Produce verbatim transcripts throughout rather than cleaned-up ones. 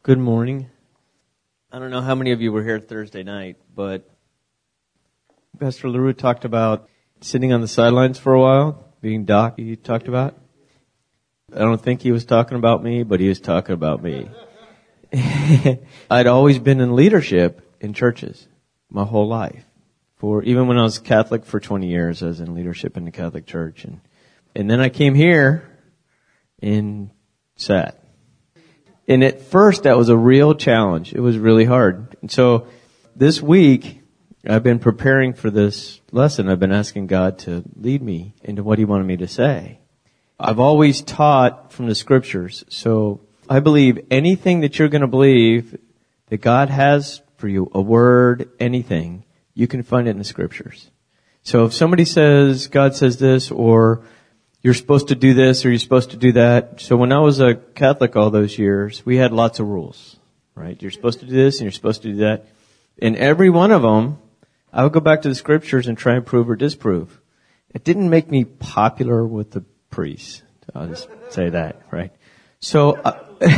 Good morning. I don't know how many of you were here Thursday night, but Pastor LaRue talked about sitting on the sidelines for a while, being Doc, he talked about. I don't think he was talking about me, but he was talking about me. I'd always been in leadership in churches my whole life. For even when I was Catholic for twenty years, I was in leadership in the Catholic Church. And, and then I came here and sat. And at first, that was a real challenge. It was really hard. And so this week, I've been preparing for this lesson. I've been asking God to lead me into what He wanted me to say. I've always taught from the Scriptures. So I believe anything that you're going to believe that God has for you, a word, anything, you can find it in the Scriptures. So if somebody says, God says this, or you're supposed to do this, or you're supposed to do that. So when I was a Catholic all those years, we had lots of rules, right? You're supposed to do this, and you're supposed to do that. And every one of them, I would go back to the Scriptures and try and prove or disprove. It didn't make me popular with the priests. I'll just say that, right? So, uh,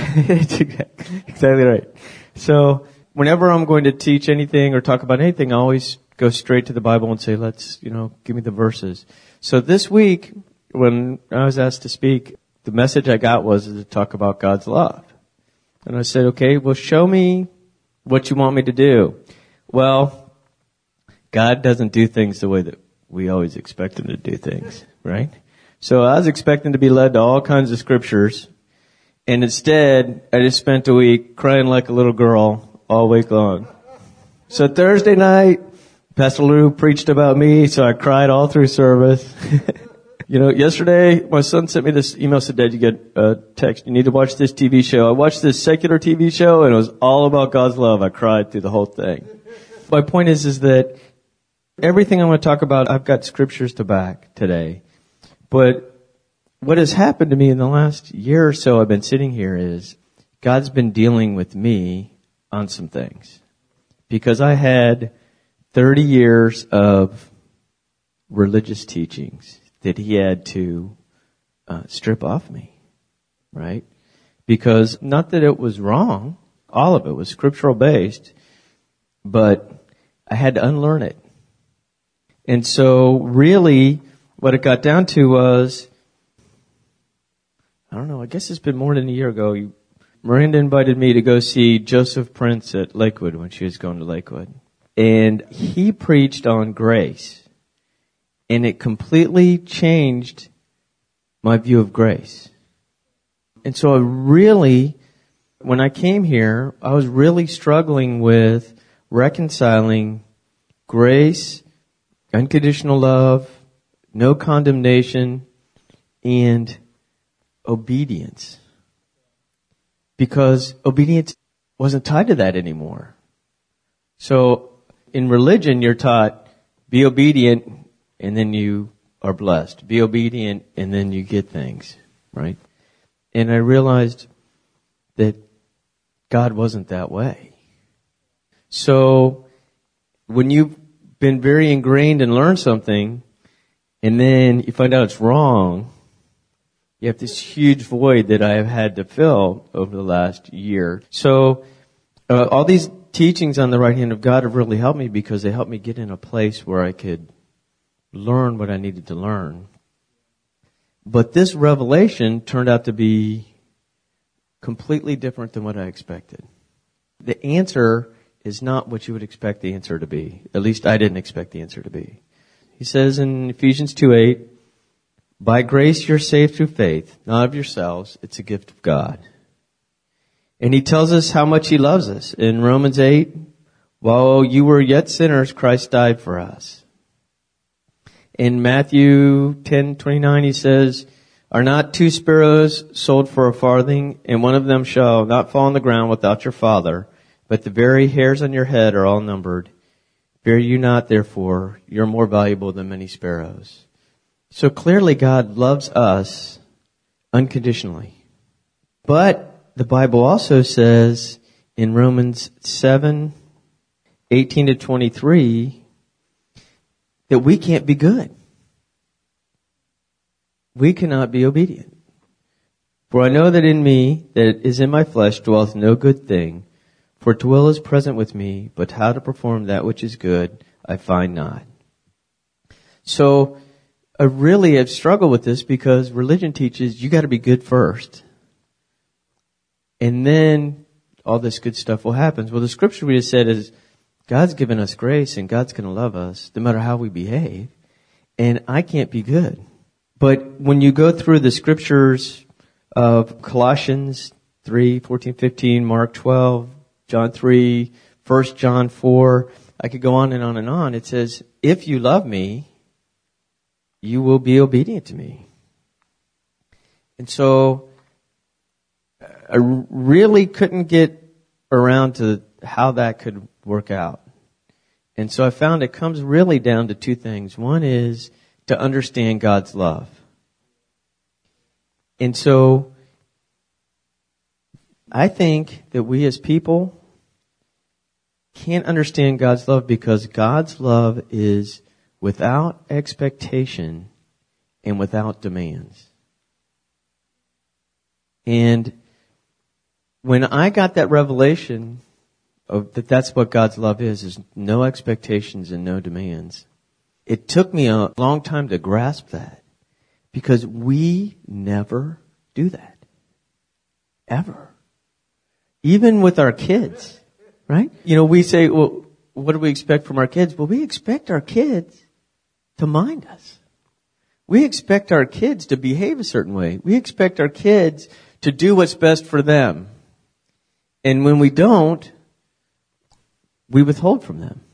exactly right. So, whenever I'm going to teach anything or talk about anything, I always go straight to the Bible and say, let's, you know, give me the verses. So this week, when I was asked to speak, the message I got was to talk about God's love. And I said, okay, well, show me what you want me to do. Well, God doesn't do things the way that we always expect Him to do things, right? So I was expecting to be led to all kinds of scriptures. And instead, I just spent a week crying like a little girl all week long. So Thursday night, Pastor Lou preached about me, so I cried all through service. You know, yesterday, my son sent me this email, said, Dad, you get a text. You need to watch this T V show. I watched this secular T V show, and it was all about God's love. I cried through the whole thing. My point is, is that everything I'm going to talk about, I've got scriptures to back today. But what has happened to me in the last year or so I've been sitting here is God's been dealing with me on some things. Because I had thirty years of religious teachings that He had to uh, strip off me, right? Because not that it was wrong, all of it was scriptural based, but I had to unlearn it. And so really what it got down to was, I don't know, I guess it's been more than a year ago, you, Miranda invited me to go see Joseph Prince at Lakewood when she was going to Lakewood. And he preached on grace. And it completely changed my view of grace. And so I really, when I came here, I was really struggling with reconciling grace, unconditional love, no condemnation, and obedience. Because obedience wasn't tied to that anymore. So in religion, you're taught, be obedient, and then you are blessed. Be obedient, and then you get things, right? And I realized that God wasn't that way. So when you've been very ingrained and learned something, and then you find out it's wrong, you have this huge void that I have had to fill over the last year. So uh, all these teachings on the right hand of God have really helped me because they helped me get in a place where I could learn what I needed to learn. But this revelation turned out to be completely different than what I expected. The answer is not what you would expect the answer to be. At least I didn't expect the answer to be. He says in Ephesians two eight, by grace you're saved through faith, not of yourselves. It's a gift of God. And he tells us how much he loves us. In Romans eight, while you were yet sinners, Christ died for us. In Matthew ten twenty-nine, he says, are not two sparrows sold for a farthing, and one of them shall not fall on the ground without your Father, but the very hairs on your head are all numbered. Fear you not, therefore, you're more valuable than many sparrows. So clearly God loves us unconditionally. But the Bible also says in Romans seven eighteen to twenty-three, that we can't be good. We cannot be obedient. For I know that in me, that is in my flesh, dwelleth no good thing. For to will is present with me, but how to perform that which is good, I find not. So, I really have struggled with this because religion teaches you got to be good first. And then all this good stuff will happen. Well, the scripture we just said is God's given us grace and God's going to love us no matter how we behave. And I can't be good. But when you go through the scriptures of Colossians three, fourteen, fifteen, Mark twelve, John three, First John four, I could go on and on and on. It says, if you love me, you will be obedient to me. And so I really couldn't get around to how that could work out. And so I found it comes really down to two things. One is to understand God's love. And so I think that we as people can't understand God's love because God's love is without expectation and without demands. And when I got that revelation of that that's what God's love is, is no expectations and no demands, it took me a long time to grasp that because we never do that. Ever. Even with our kids, right? You know, we say, well, what do we expect from our kids? Well, we expect our kids to mind us. We expect our kids to behave a certain way. We expect our kids to do what's best for them. And when we don't, we withhold from them.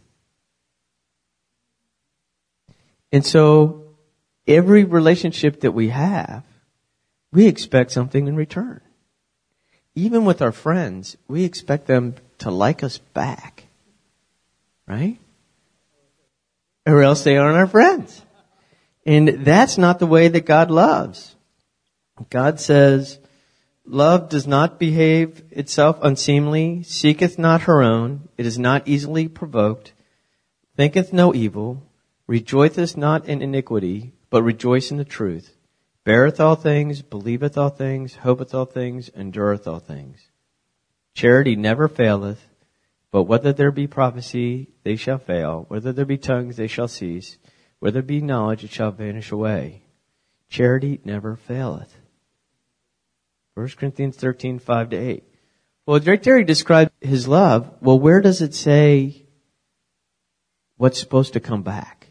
And so every relationship that we have, we expect something in return. Even with our friends, we expect them to like us back. Right? Or else they aren't our friends. And that's not the way that God loves. God says, love does not behave itself unseemly, seeketh not her own, it is not easily provoked, thinketh no evil, rejoiceth not in iniquity, but rejoice in the truth, beareth all things, believeth all things, hopeth all things, endureth all things. Charity never faileth, but whether there be prophecy, they shall fail, whether there be tongues, they shall cease, whether there be knowledge, it shall vanish away. Charity never faileth. First Corinthians thirteen, five to eight. Well, right there he described his love. Well, where does it say what's supposed to come back?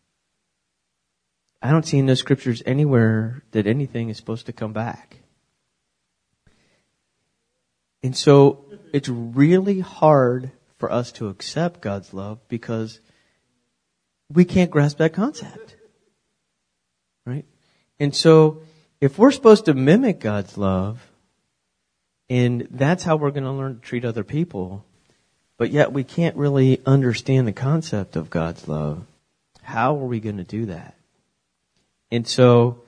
I don't see in those scriptures anywhere that anything is supposed to come back. And so it's really hard for us to accept God's love because we can't grasp that concept. Right? And so if we're supposed to mimic God's love, and that's how we're going to learn to treat other people, but yet we can't really understand the concept of God's love, how are we going to do that? And so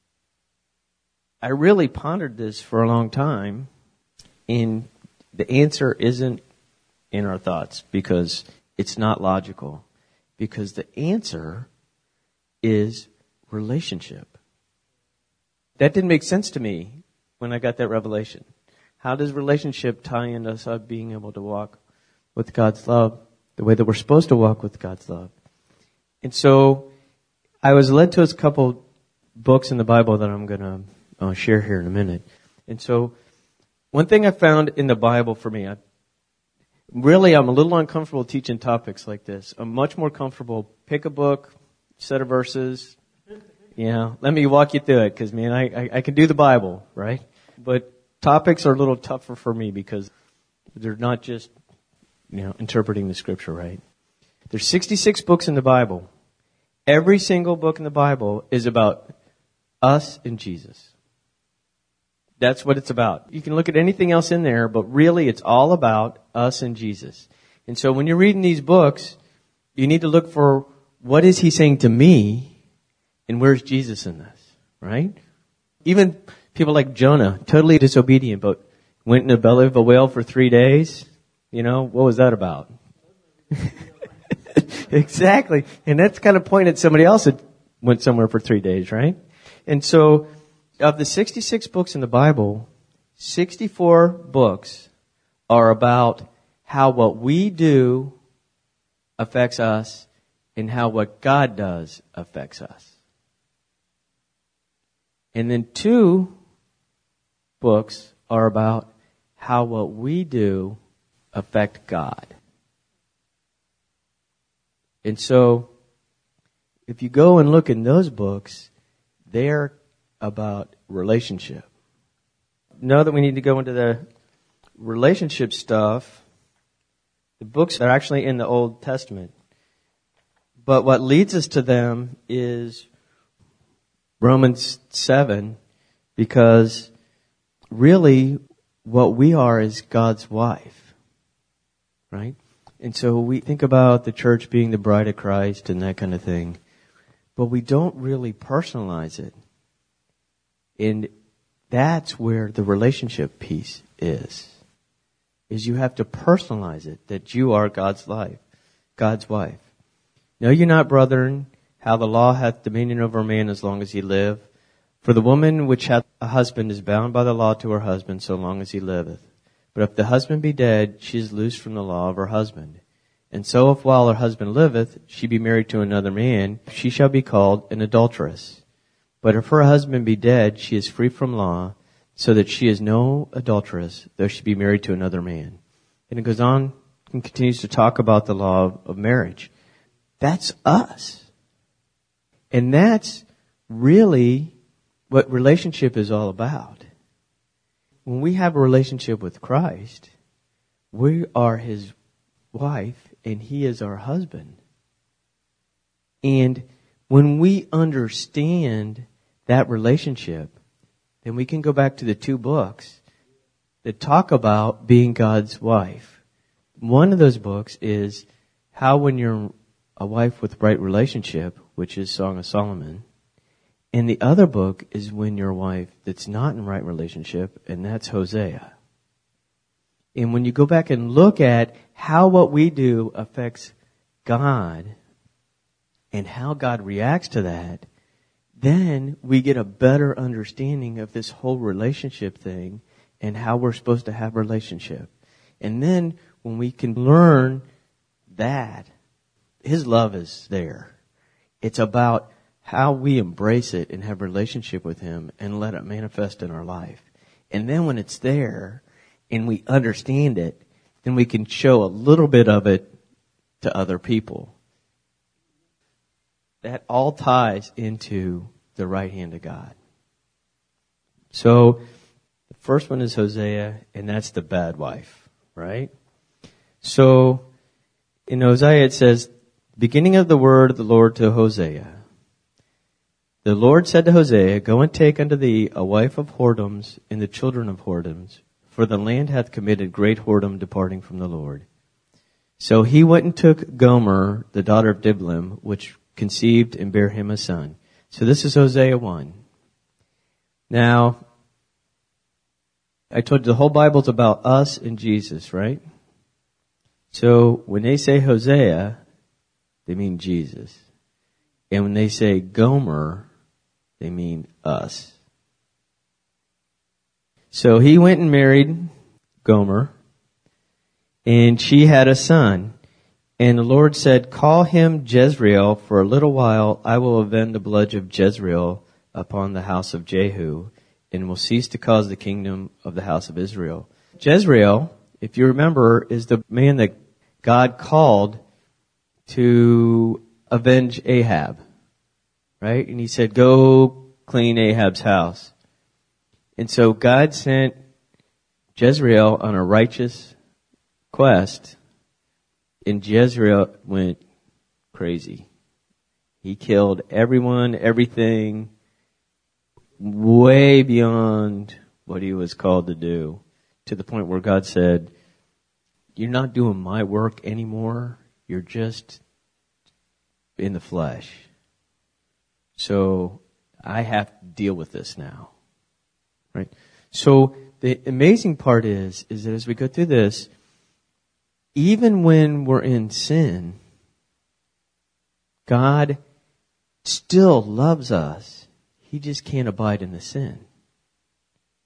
I really pondered this for a long time, and the answer isn't in our thoughts because it's not logical. Because the answer is relationship. That didn't make sense to me when I got that revelation. How does relationship tie into us being able to walk with God's love the way that we're supposed to walk with God's love? And so I was led to a couple books in the Bible that I'm going to uh, share here in a minute. And so one thing I found in the Bible for me, I, really I'm a little uncomfortable teaching topics like this. I'm much more comfortable, pick a book, set of verses, you know, let me walk you through it because, man, I, I, I can do the Bible, right? But topics are a little tougher for me because they're not just, you know, interpreting the scripture, right? There's sixty-six books in the Bible. Every single book in the Bible is about us and Jesus. That's what it's about. You can look at anything else in there, but really it's all about us and Jesus. And so when you're reading these books, you need to look for what is he saying to me and where's Jesus in this, right? Even people like Jonah, totally disobedient, but went in the belly of a whale for three days. You know, what was that about? Exactly. And that's kind of pointed at somebody else that went somewhere for three days, right? And so, of the sixty-six books in the Bible, sixty-four books are about how what we do affects us and how what God does affects us. And then two books are about how what we do affect God. And so, if you go and look in those books, they're about relationship. Know that we need to go into the relationship stuff. The books are actually in the Old Testament. But what leads us to them is Romans seven, because really what we are is God's wife, right? And so we think about the church being the bride of Christ and that kind of thing, but we don't really personalize it. And that's where the relationship piece is, is you have to personalize it, that you are God's life, God's wife. Know ye not, brethren, how the law hath dominion over a man as long as he live? For the woman which hath a husband is bound by the law to her husband so long as he liveth. But if the husband be dead, she is loosed from the law of her husband. And so if while her husband liveth, she be married to another man, she shall be called an adulteress. But if her husband be dead, she is free from law, so that she is no adulteress, though she be married to another man. And it goes on and continues to talk about the law of, of marriage. That's us. And that's really what relationship is all about. When we have a relationship with Christ, we are His wife and He is our husband. And when we understand that relationship, then we can go back to the two books that talk about being God's wife. One of those books is How When You're a Wife with Right Relationship, which is Song of Solomon. And the other book is When You're a Wife That's Not in Right Relationship, and that's Hosea. And when you go back and look at how what we do affects God and how God reacts to that, then we get a better understanding of this whole relationship thing and how we're supposed to have relationship. And then when we can learn that, His love is there. It's about how we embrace it and have relationship with Him and let it manifest in our life. And then when it's there and we understand it, then we can show a little bit of it to other people. That all ties into the right hand of God. So the first one is Hosea, and that's the bad wife, right? So in Hosea it says, beginning of the word of the Lord to Hosea. The Lord said to Hosea, go and take unto thee a wife of whoredoms and the children of whoredoms, for the land hath committed great whoredom departing from the Lord. So he went and took Gomer, the daughter of Diblaim, which conceived and bare him a son. So this is Hosea one. Now, I told you the whole Bible's about us and Jesus, right? So when they say Hosea, they mean Jesus. And when they say Gomer, they mean us. So he went and married Gomer, and she had a son. And the Lord said, call him Jezreel, for a little while I will avenge the blood of Jezreel upon the house of Jehu, and will cease to cause the kingdom of the house of Israel. Jezreel, if you remember, is the man that God called to avenge Ahab, right? And He said, go clean Ahab's house. And so God sent Jezreel on a righteous quest, and Jezreel went crazy. He killed everyone, everything, way beyond what he was called to do, to the point where God said, you're not doing my work anymore. You're just in the flesh. So I have to deal with this now. Right? So the amazing part is, is that as we go through this, even when we're in sin, God still loves us. He just can't abide in the sin.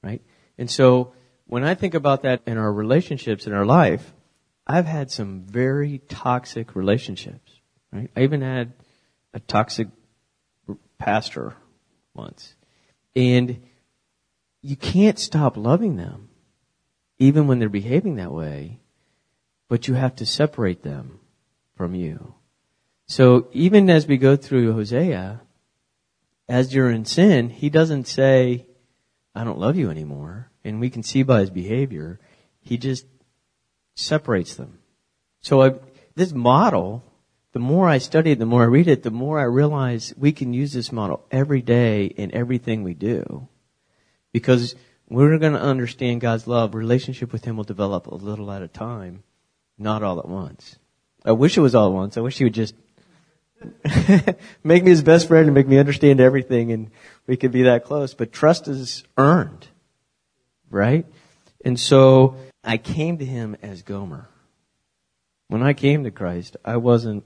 right? And so when I think about that in our relationships in our life, I've had some very toxic relationships, right? I even had a toxic pastor once. And you can't stop loving them, even when they're behaving that way, but you have to separate them from you. So even as we go through Hosea, as you're in sin, he doesn't say, I don't love you anymore. And we can see by his behavior, he just separates them. So I, this model, the more I study it, the more I read it, the more I realize we can use this model every day in everything we do. Because we're going to understand God's love, relationship with him will develop a little at a time, not all at once. I wish it was all at once. I wish he would just make me his best friend and make me understand everything and we could be that close. But trust is earned, right? And so I came to him as Gomer. When I came to Christ, I wasn't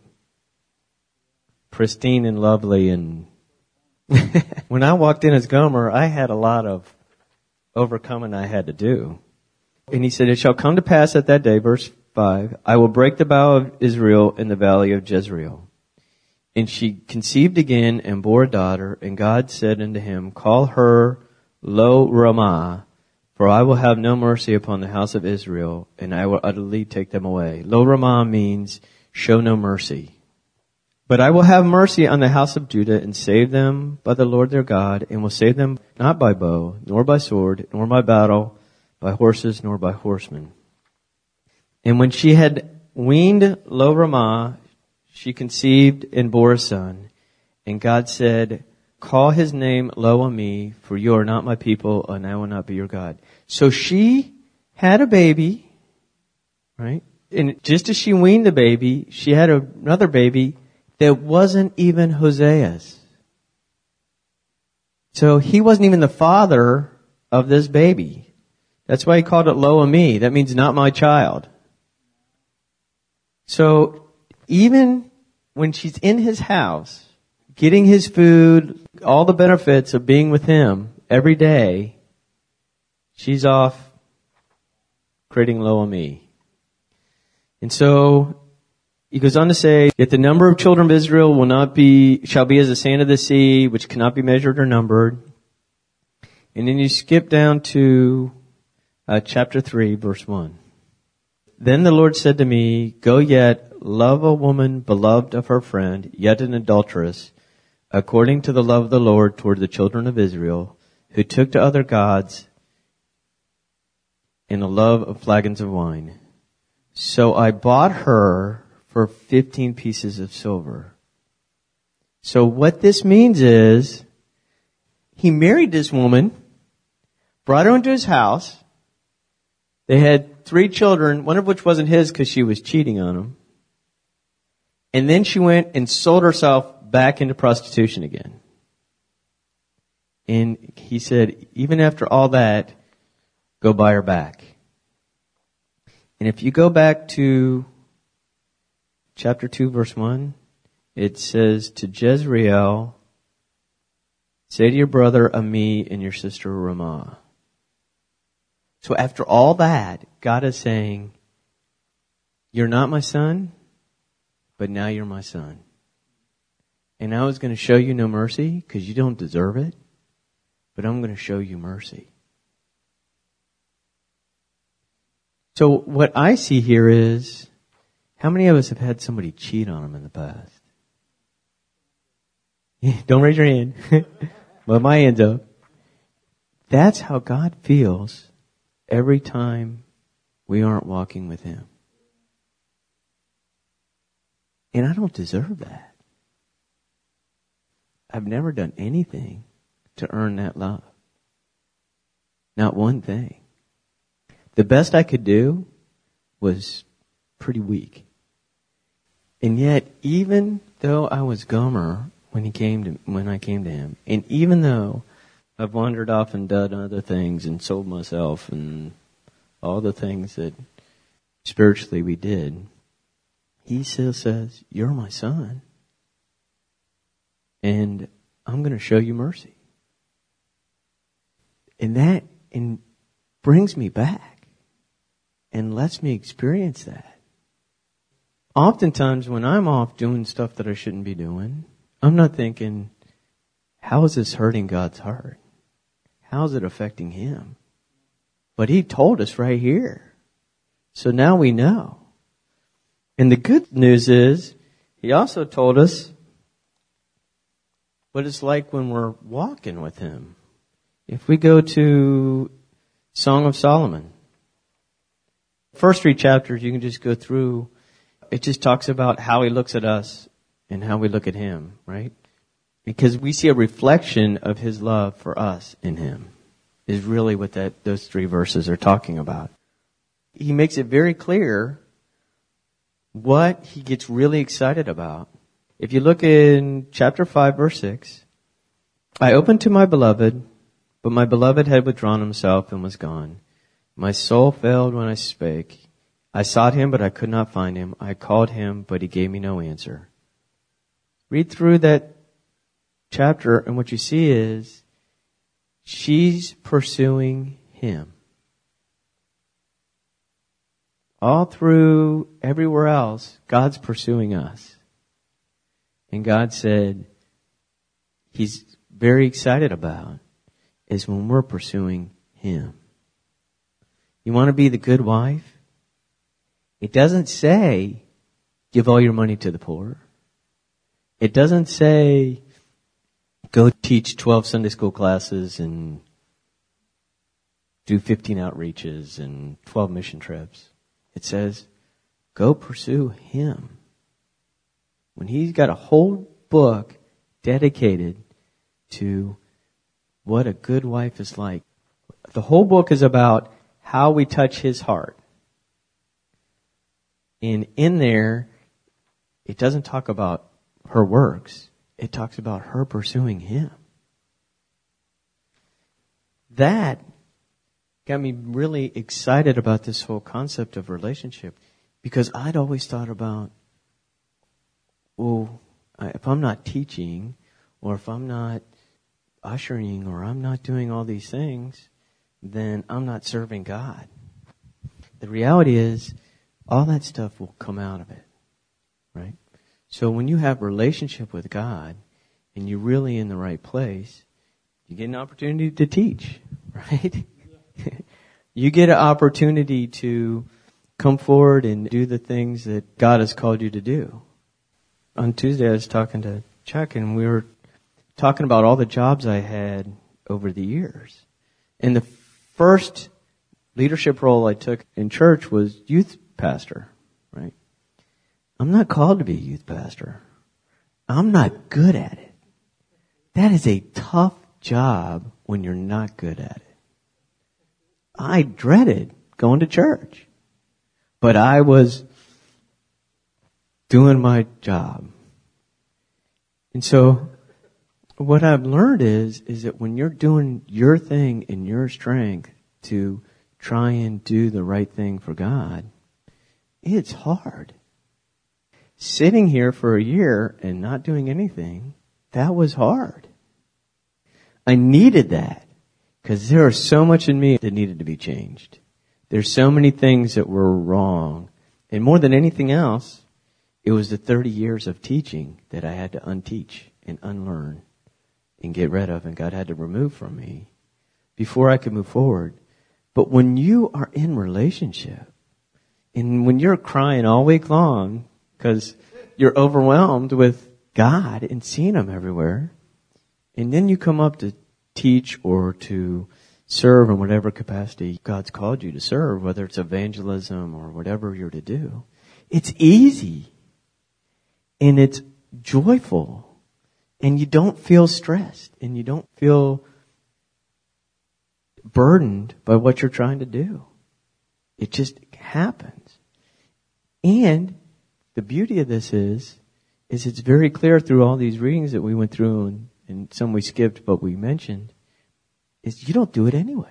pristine and lovely. And when I walked in as Gomer, I had a lot of overcoming I had to do. And he said, it shall come to pass at that day, verse five, I will break the bow of Israel in the valley of Jezreel. And she conceived again and bore a daughter, and God said unto him, call her Lo Ramah, for I will have no mercy upon the house of Israel, and I will utterly take them away. Lo Ramah means show no mercy. But I will have mercy on the house of Judah and save them by the Lord their God, and will save them not by bow, nor by sword, nor by battle, by horses, nor by horsemen. And when she had weaned Lo Ramah, she conceived and bore a son. And God said, call his name Lo Ami, for you are not my people, and I will not be your God. So she had a baby, right? And just as she weaned the baby, she had another baby that wasn't even Hosea's. So he wasn't even the father of this baby. That's why he called it Lo Ami. That means not my child. So even when she's in his house, getting his food, all the benefits of being with him every day, she's off creating Lo Ami. And so he goes on to say that the number of children of Israel will not be, shall be as the sand of the sea, which cannot be measured or numbered. And then you skip down to uh, chapter three, verse one. Then the Lord said to me, go yet, love a woman beloved of her friend, yet an adulteress, according to the love of the Lord toward the children of Israel, who took to other gods in the love of flagons of wine. So I bought her for fifteen pieces of silver. So what this means is, he married this woman, brought her into his house. They had three children, one of which wasn't his because she was cheating on him. And then she went and sold herself back into prostitution again. And he said, even after all that, go buy her back. And if you go back to chapter two, verse one, it says, to Jezreel, say to your brother Ami and your sister Ramah. So after all that, God is saying, you're not my son, but now you're my son. And I was going to show you no mercy because you don't deserve it, but I'm going to show you mercy. So what I see here is, how many of us have had somebody cheat on them in the past? Don't raise your hand. But my hand's up. That's how God feels every time we aren't walking with him. And I don't deserve that. I've never done anything to earn that love. Not one thing. The best I could do was pretty weak. And yet, even though I was Gomer when he came to, when I came to him, and even though I've wandered off and done other things and sold myself and all the things that spiritually we did, he still says, you're my son. And I'm going to show you mercy. And that and brings me back and lets me experience that. Oftentimes when I'm off doing stuff that I shouldn't be doing, I'm not thinking, how is this hurting God's heart? How is it affecting Him? But He told us right here. So now we know. And the good news is, He also told us what it's like when we're walking with Him. If we go to Song of Solomon, first three chapters, you can just go through. It just talks about how He looks at us and how we look at Him, right? Because we see a reflection of His love for us in Him, is really what that those three verses are talking about. He makes it very clear what He gets really excited about. If you look in chapter five, verse six, I opened to my beloved, but my beloved had withdrawn himself and was gone. My soul failed when I spake. I sought Him, but I could not find Him. I called Him, but He gave me no answer. Read through that chapter, and what you see is she's pursuing Him. All through everywhere else, God's pursuing us. And God said He's very excited about is when we're pursuing Him. You want to be the good wife? It doesn't say give all your money to the poor. It doesn't say go teach twelve Sunday school classes and do fifteen outreaches and twelve mission trips. It says go pursue Him. When He's got a whole book dedicated to what a good wife is like. The whole book is about how we touch His heart. And in there, it doesn't talk about her works. It talks about her pursuing Him. That got me really excited about this whole concept of relationship, because I'd always thought about, well, if I'm not teaching, or if I'm not ushering, or I'm not doing all these things, then I'm not serving God. The reality is, all that stuff will come out of it, right? So when you have a relationship with God, and you're really in the right place, you get an opportunity to teach, right? You get an opportunity to come forward and do the things that God has called you to do. On Tuesday, I was talking to Chuck, and we were talking about all the jobs I had over the years. And the first leadership role I took in church was youth pastor, right? I'm not called to be a youth pastor. I'm not good at it. That is a tough job when you're not good at it. I dreaded going to church, but I was doing my job. And so what I've learned is, is that when you're doing your thing in your strength to try and do the right thing for God, it's hard. Sitting here for a year and not doing anything, that was hard. I needed that because there was so much in me that needed to be changed. There's so many things that were wrong. And more than anything else, it was the thirty years of teaching that I had to unteach and unlearn and get rid of, and God had to remove from me before I could move forward. But when you are in relationship, and when you're crying all week long because you're overwhelmed with God and seeing Him everywhere, and then you come up to teach or to serve in whatever capacity God's called you to serve, whether it's evangelism or whatever you're to do, it's easy. And it's joyful. And you don't feel stressed. And you don't feel burdened by what you're trying to do. It just happens. And the beauty of this is, is it's very clear through all these readings that we went through, and, and some we skipped but we mentioned, is you don't do it anyway.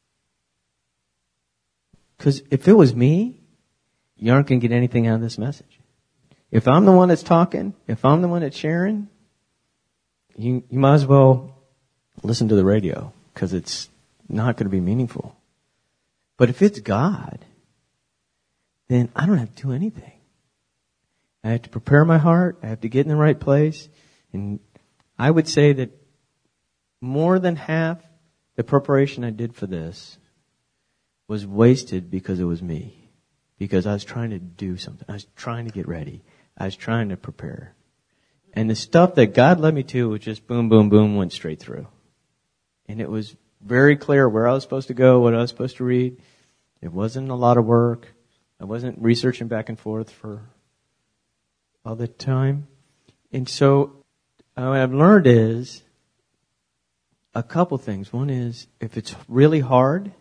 Because if it was me, you aren't going to get anything out of this message. If I'm the one that's talking, if I'm the one that's sharing, you, you might as well listen to the radio, because it's not going to be meaningful. But if it's God, then I don't have to do anything. I have to prepare my heart. I have to get in the right place. And I would say that more than half the preparation I did for this was wasted because it was me. Because I was trying to do something. I was trying to get ready. I was trying to prepare. And the stuff that God led me to was just boom, boom, boom, went straight through. And it was very clear where I was supposed to go, what I was supposed to read. It wasn't a lot of work. I wasn't researching back and forth for all the time. And so what I've learned is a couple things. One is, if it's really hard,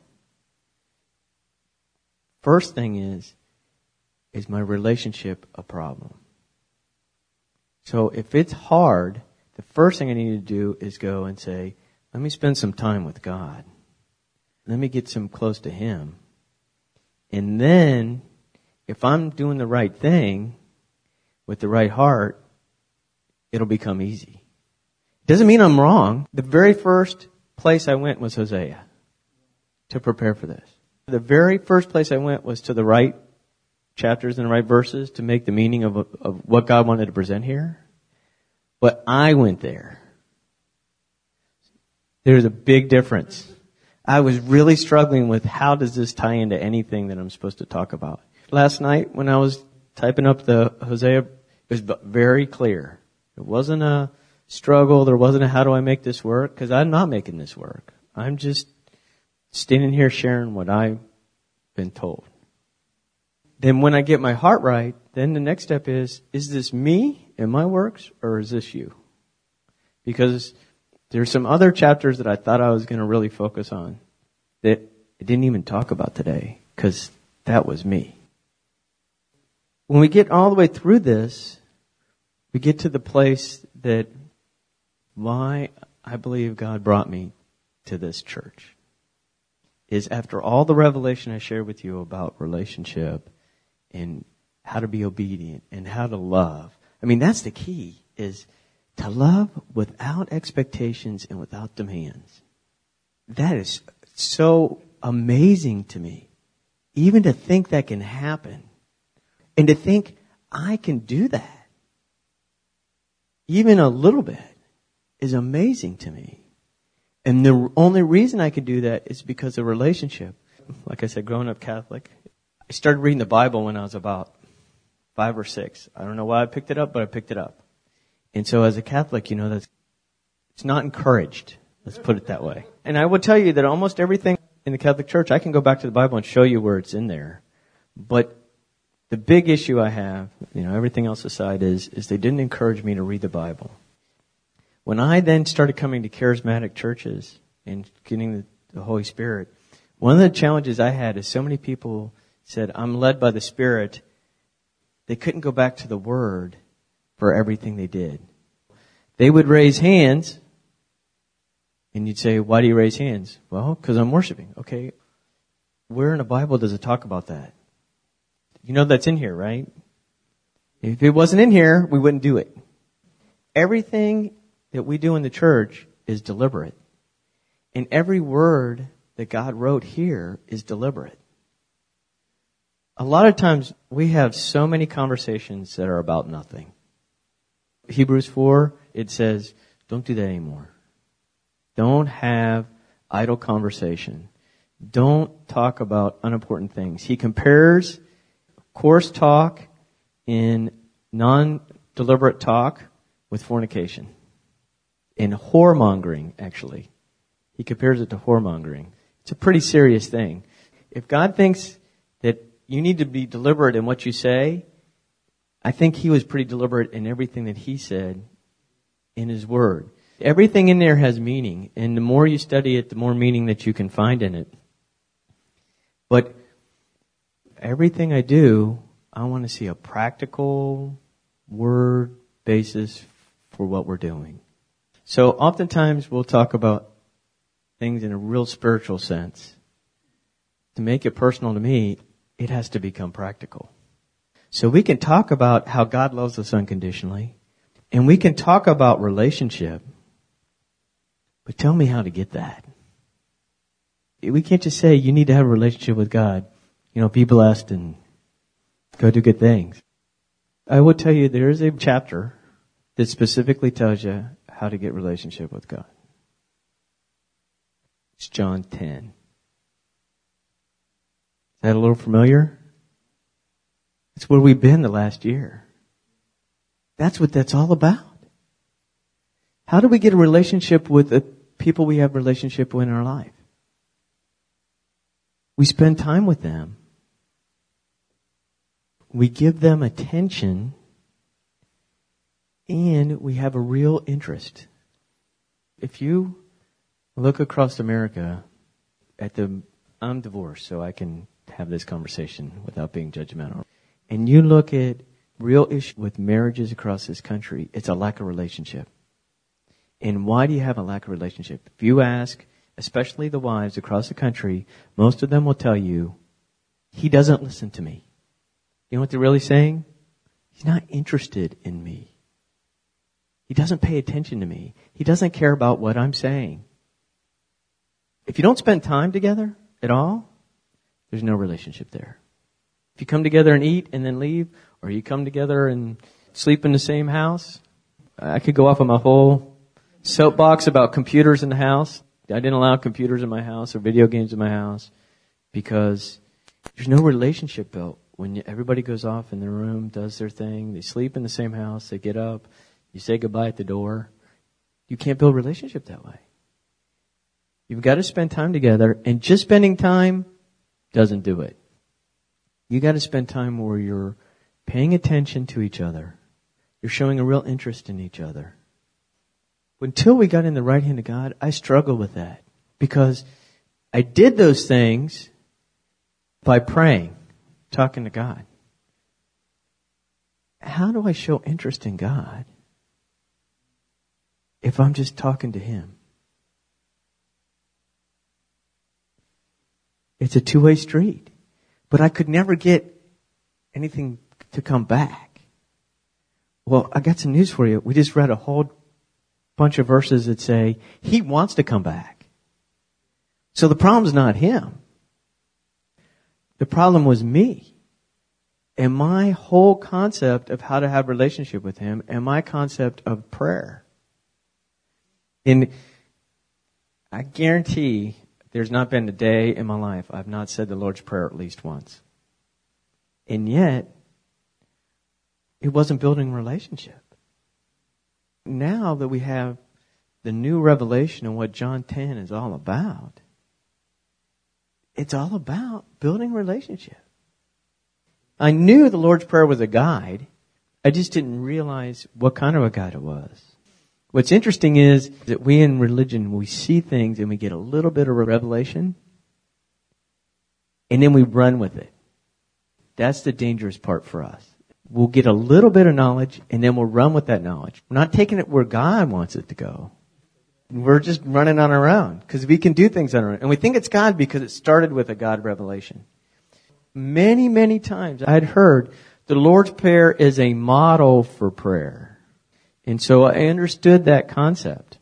first thing is, is my relationship a problem? So if it's hard, the first thing I need to do is go and say, let me spend some time with God. Let me get some close to Him. And then, if I'm doing the right thing with the right heart, it'll become easy. Doesn't mean I'm wrong. The very first place I went was Hosea to prepare for this. The very first place I went was to the right chapters and the right verses to make the meaning of, of what God wanted to present here. But I went there. There's a big difference. I was really struggling with how does this tie into anything that I'm supposed to talk about. Last night when I was typing up the Hosea, it was very clear. It wasn't a struggle. There wasn't a how do I make this work? Because I'm not making this work. I'm just standing here sharing what I've been told. Then when I get my heart right, then the next step is, is this me and my works, or is this you? Because there's some other chapters that I thought I was going to really focus on that I didn't even talk about today, because that was me. When we get all the way through this, we get to the place that why I believe God brought me to this church is after all the revelation I shared with you about relationship and how to be obedient and how to love. I mean, that's the key, is to love without expectations and without demands. That is so amazing to me. Even to think that can happen. And to think I can do that, even a little bit, is amazing to me. And the only reason I could do that is because of relationship. Like I said, growing up Catholic, I started reading the Bible when I was about five or six. I don't know why I picked it up, but I picked it up. And so as a Catholic, you know, that's, it's not encouraged. Let's put it that way. And I will tell you that almost everything in the Catholic Church, I can go back to the Bible and show you where it's in there. But the big issue I have, you know, everything else aside, is, is they didn't encourage me to read the Bible. When I then started coming to charismatic churches and getting the, the Holy Spirit, one of the challenges I had is so many people said, I'm led by the Spirit. They couldn't go back to the Word for everything they did. They would raise hands, and you'd say, why do you raise hands? Well, because I'm worshiping. Okay, where in the Bible does it talk about that? You know that's in here, right? If it wasn't in here, we wouldn't do it. Everything that we do in the church is deliberate. And every word that God wrote here is deliberate. A lot of times we have so many conversations that are about nothing. Hebrews four, it says, don't do that anymore. Don't have idle conversation. Don't talk about unimportant things. He compares coarse talk in non-deliberate talk with fornication. In whoremongering, actually. He compares it to whoremongering. It's a pretty serious thing. If God thinks that you need to be deliberate in what you say, I think He was pretty deliberate in everything that He said in His Word. Everything in there has meaning, and the more you study it, the more meaning that you can find in it. But everything I do, I want to see a practical word basis for what we're doing. So oftentimes we'll talk about things in a real spiritual sense. To make it personal to me, it has to become practical. So we can talk about how God loves us unconditionally, and we can talk about relationship, but tell me how to get that. We can't just say you need to have a relationship with God. You know, be blessed and go do good things. I will tell you there is a chapter that specifically tells you how to get relationship with God. It's John ten. Is that a little familiar? It's where we've been the last year. That's what that's all about. How do we get a relationship with the people we have a relationship with in our life? We spend time with them. We give them attention. And we have a real interest. If you look across America at the, I'm divorced, so I can have this conversation without being judgmental. And you look at real issue with marriages across this country, it's a lack of relationship. And why do you have a lack of relationship? If you ask, especially the wives across the country, most of them will tell you, he doesn't listen to me. You know what they're really saying? He's not interested in me. He doesn't pay attention to me. He doesn't care about what I'm saying. If you don't spend time together at all, there's no relationship there. If you come together and eat and then leave, or you come together and sleep in the same house, I could go off on my whole soapbox about computers in the house. I didn't allow computers in my house or video games in my house because there's no relationship built. When everybody goes off in their room, does their thing, they sleep in the same house, they get up, you say goodbye at the door. You can't build a relationship that way. You've got to spend time together, and just spending time doesn't do it. You got to spend time where you're paying attention to each other. You're showing a real interest in each other. Until we got in the right hand of God, I struggled with that because I did those things by praying, talking to God. How do I show interest in God if I'm just talking to Him? It's a two-way street. But I could never get anything to come back. Well, I got some news for you. We just read a whole bunch of verses that say He wants to come back. So the problem's not Him. The problem was me. And my whole concept of how to have a relationship with Him and my concept of prayer. And I guarantee there's not been a day in my life I've not said the Lord's Prayer at least once. And yet, it wasn't building a relationship. Now that we have the new revelation of what John ten is all about, it's all about building a relationship. I knew the Lord's Prayer was a guide. I just didn't realize what kind of a guide it was. What's interesting is that we in religion, we see things and we get a little bit of a revelation and then we run with it. That's the dangerous part for us. We'll get a little bit of knowledge and then we'll run with that knowledge. We're not taking it where God wants it to go. We're just running on our own because we can do things on our own. And we think it's God because it started with a God revelation. Many, many times I'd heard the Lord's Prayer is a model for prayer. And so I understood that concept.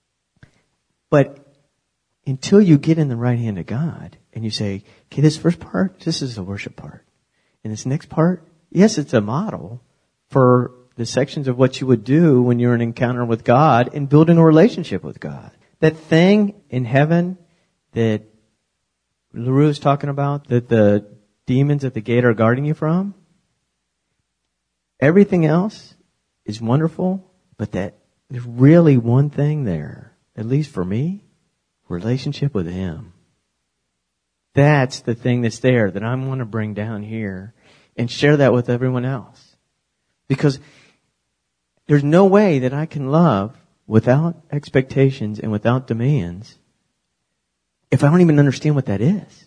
But until you get in the right hand of God and you say, okay, this first part, this is the worship part. And this next part, yes, it's a model for the sections of what you would do when you're in an encounter with God and building a relationship with God. That thing in heaven that LaRue is talking about, that the demons at the gate are guarding you from, everything else is wonderful. But that there's really one thing there, at least for me, relationship with Him. That's the thing that's there that I want to bring down here and share that with everyone else. Because there's no way that I can love without expectations and without demands if I don't even understand what that is.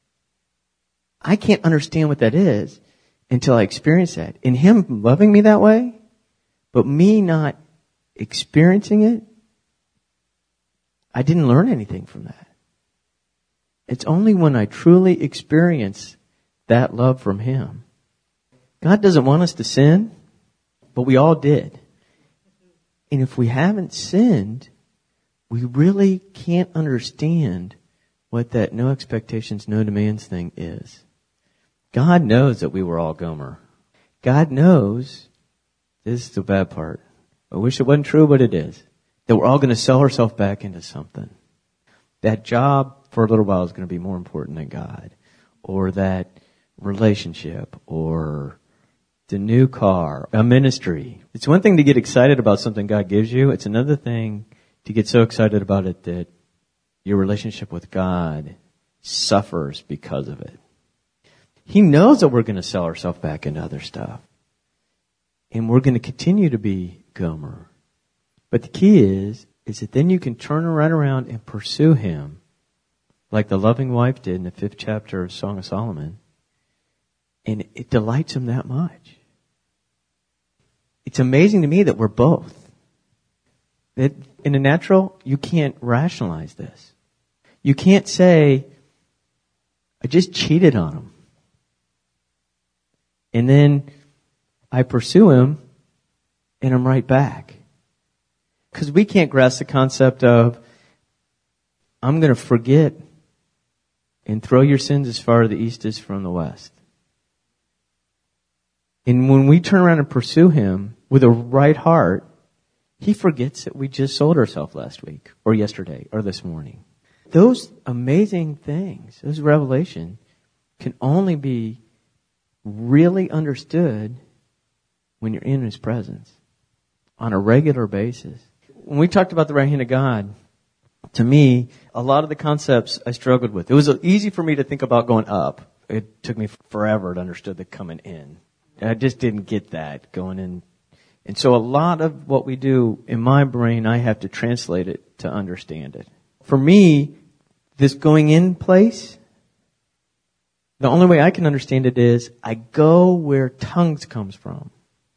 I can't understand what that is until I experience that. And Him loving me that way, but me not experiencing it, I didn't learn anything from that. It's only when I truly experience that love from Him. God doesn't want us to sin, but we all did. And if we haven't sinned, we really can't understand what that no expectations, no demands thing is. God knows that we were all Gomer. God knows, this is the bad part. I wish it wasn't true, but it is. That we're all going to sell ourselves back into something. That job for a little while is going to be more important than God. Or that relationship. Or the new car. A ministry. It's one thing to get excited about something God gives you. It's another thing to get so excited about it that your relationship with God suffers because of it. He knows that we're going to sell ourselves back into other stuff. And we're going to continue to be Gomer. But the key is, is that then you can turn right around and pursue Him like the loving wife did in the fifth chapter of Song of Solomon. And it delights Him that much. It's amazing to me that we're both. That in the natural, you can't rationalize this. You can't say, I just cheated on him. And then I pursue him and I'm right back. Because we can't grasp the concept of, I'm going to forget and throw your sins as far as the east is from the west. And when we turn around and pursue Him with a right heart, He forgets that we just sold ourselves last week or yesterday or this morning. Those amazing things, those revelation, can only be really understood when you're in His presence on a regular basis. When we talked about the right hand of God, to me, a lot of the concepts I struggled with. It was easy for me to think about going up. It took me forever to understand the coming in. I just didn't get that going in. And so a lot of what we do in my brain, I have to translate it to understand it. For me, this going in place, the only way I can understand it is I go where tongues comes from.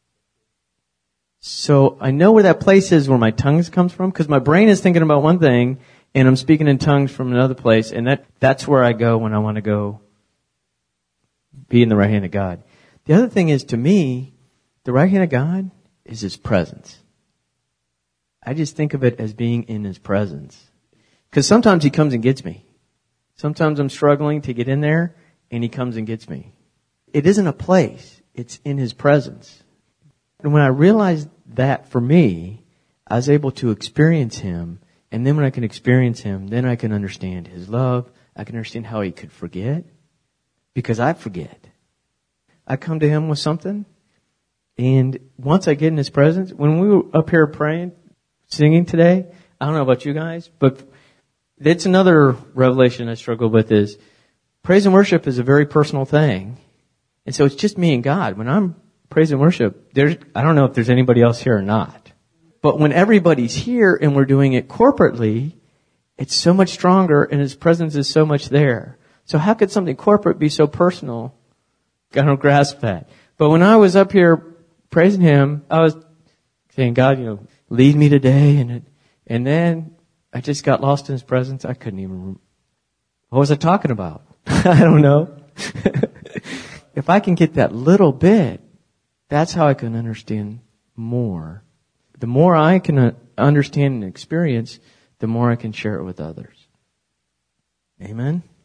So I know where that place is where my tongues comes from because my brain is thinking about one thing and I'm speaking in tongues from another place, and that that's where I go when I want to go be in the right hand of God. The other thing is, to me, the right hand of God is His presence. I just think of it as being in His presence. Because sometimes He comes and gets me. Sometimes I'm struggling to get in there, and He comes and gets me. It isn't a place. It's in His presence. And when I realized that for me, I was able to experience Him. And then when I can experience Him, then I can understand His love. I can understand how He could forget. Because I forget. I come to Him with something. And once I get in His presence, when we were up here praying, singing today, I don't know about you guys, but it's another revelation I struggle with is praise and worship is a very personal thing. And so it's just me and God. When I'm praise and worship, there's, I don't know if there's anybody else here or not. But when everybody's here and we're doing it corporately, it's so much stronger and His presence is so much there. So how could something corporate be so personal? I don't grasp that. But when I was up here praising Him, I was saying, God, you know, lead me today. And it, and then I just got lost in His presence. I couldn't even remember. What was I talking about? I don't know. If I can get that little bit, that's how I can understand more. The more I can understand and experience, the more I can share it with others. Amen?